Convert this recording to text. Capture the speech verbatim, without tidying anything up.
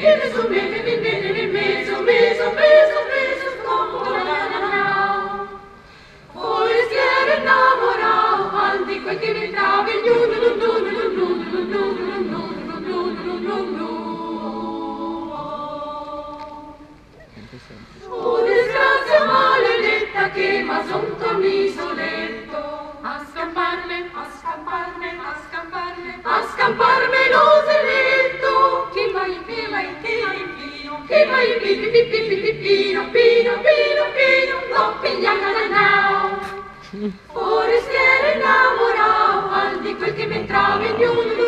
Oh, disgrazia maledetta che m'ha giunto l'isoletto, a scamparme, a scamparme, a scamparme, a scamparme l'oseletto. Chi vai in pino, chi vai in pino, chi vai in pino, pino, pino, pino, pino, no pigliata da now. Forestiere innamorao, al di quel che m'entrava in ognuno.